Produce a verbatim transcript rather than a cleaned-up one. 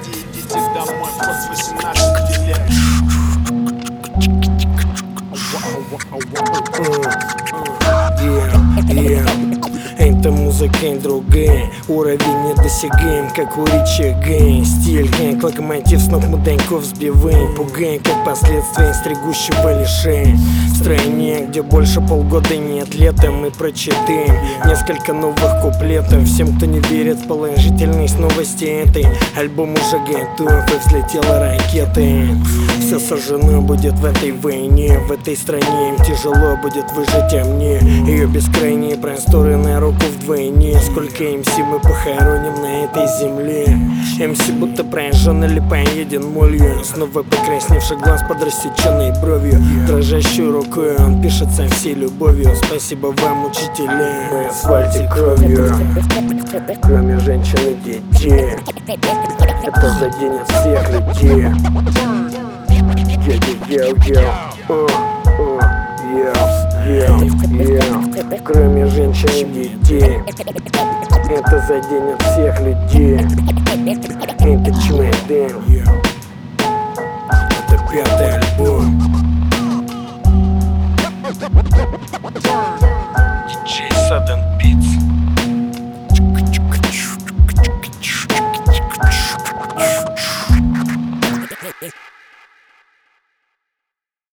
идите домой после восемнадцати лет. Yeah, yeah. Это музыка и другая, уровень недосягаем, как у Ричи Гэй. Стиль как локомотив с ног муданьков сбиваем, пугаем, как последствия стригущего лишения. В стране, где больше полгода нет лета, мы прочитаем несколько новых куплетов. Всем, кто не верит в положительность новости этой, альбом уже готов и взлетела ракета. Все сожжено будет в этой войне, в этой стране им тяжело будет выжить, а мне ее бескрайние просторы на руку вдвойне. Сколько эм си мы похороним на этой земле. эм си будто прожжен или поеден молью, снова покрасневший глаз под рассеченной бровью. Дрожащей рукой он пишет со всей любовью: спасибо вам, учителя, мы асфальте кровью. Кроме женщин и детей, это заденет всех людей. Йо-йо-йо, йо-йо-йо. Кроме женщин и детей, это заденет всех людей. Это чемодан. Это пятый альбом. диджей Sudden Beats.